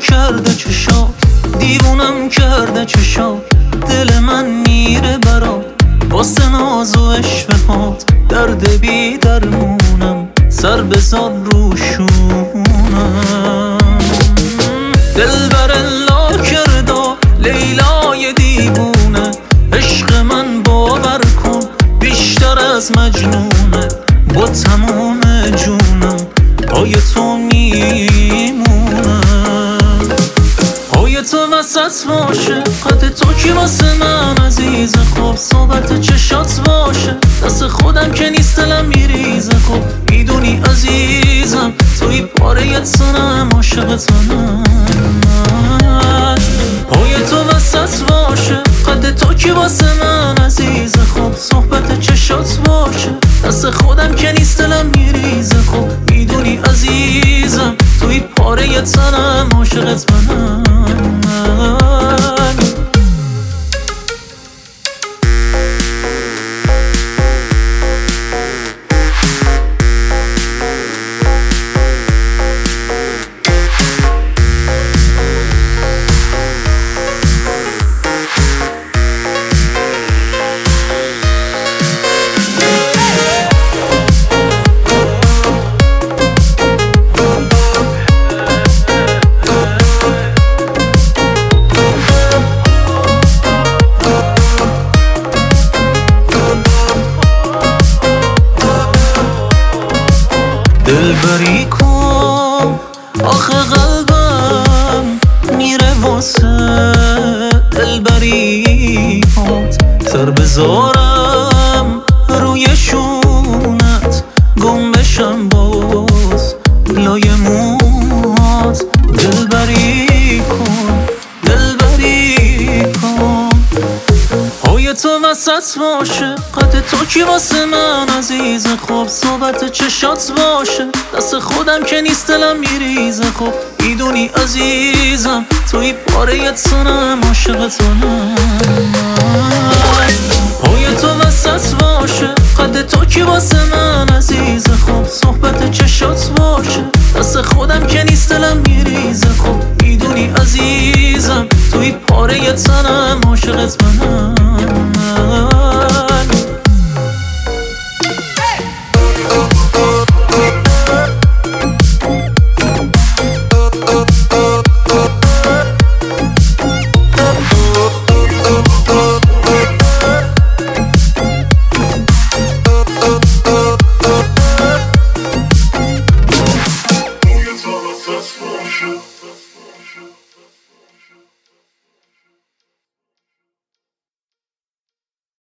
کرده چشات، دیوونم کرده چشات، دل من میره برات واسه ناز و عشقهات. درد بی درمونم سر بزار رو شونم. دلبر لا کرده لیلای دیوونه، عشق من باور کن بیشتر از مجنونه. با تمام جونم پای تو میمونم. پای تو وسط باشه قد تو کی واسه من عزیز خوب. صحبت چشات باشه دست خودم که نیست دلم میریزه. خب میدونی عزیزم توی پاره تنم عاشق تنم. پای تو وسط باشه قد تو کی واسه من عزیز خوب. صحبت چشات باشه دست خودم که نیست دلم میریزه. خب میدونی عزیزم توی پاره تنم عاشق تنم. دلبری کن آخه قلبم میره واسه دلبری هات. سر بذارم روی شونت گم بشم باز لای موهات. دلبری کن دلبری کن پای تو وسط باشه قد تو کی واسه من عزیز خوب. صحبت چشات باشه دست خودم که نیست دلم میریزه. خب میدونی عزیزم توی پاره تنم عاشق تنم. پای تو وسط باشه قد تو کی واسه من عزیز خوب. صحبت چشات باشه دست خودم که نیست دلم میریزه. خب میدونی عزیزم توی پاره تنم عاشق تنم.